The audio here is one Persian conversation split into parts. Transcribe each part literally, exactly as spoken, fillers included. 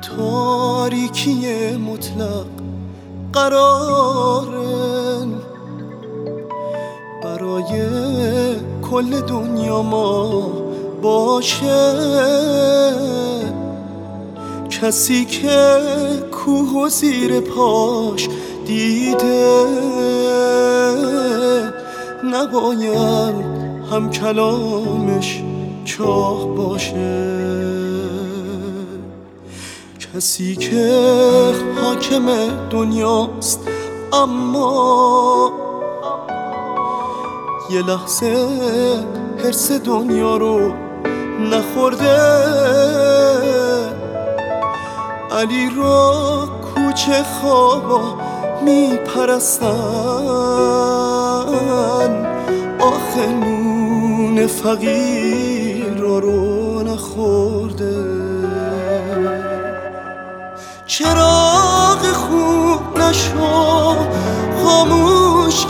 تاریکی مطلق قرارن برای کل دنیا ما باشه. کسی که کوه و زیر پاش دیده نباید هم کلامش چاه باشه. کسی که حاکم دنیاست اما یه لحظه حرص دنیا رو نخورده، علی را کوچه خوابا میپرستن، آخه نون فقیر رو نخورده. چراغ خوب نشو خاموش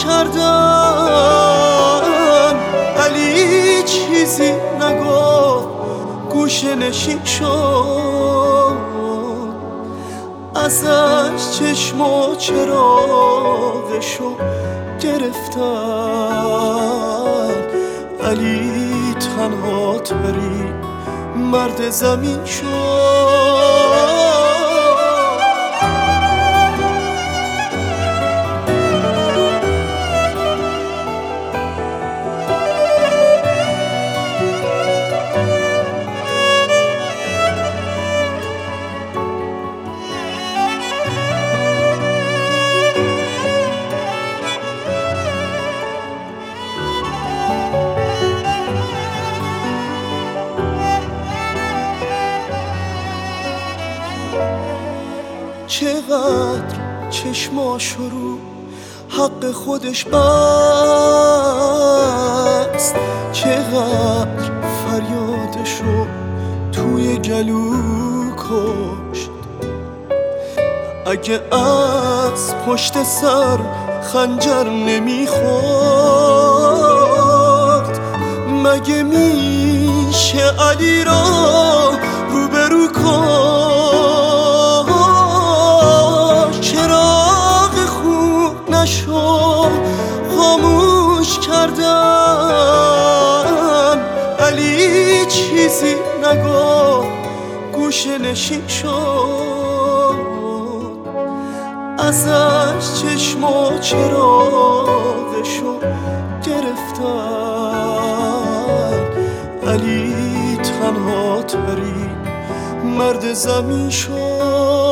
کردن، علی چیزی نگفت گوشه نشین شد، ازش چشم و چراغشو گرفتن. علی تنها ترین مرد زمین شد. چقدر چشماش رو حق خودش بست، چقدر فریادشو توی گلو کشت. اگه از پشت سر خنجر نمیخورد، مگه میشه علی را روبرو کن؟ نشو خاموش کردن، علی چیزی نگفت گوشه نشین شد، ازش چشم و چراغشو گرفتن. علی تنها ترین مرد زمین شد.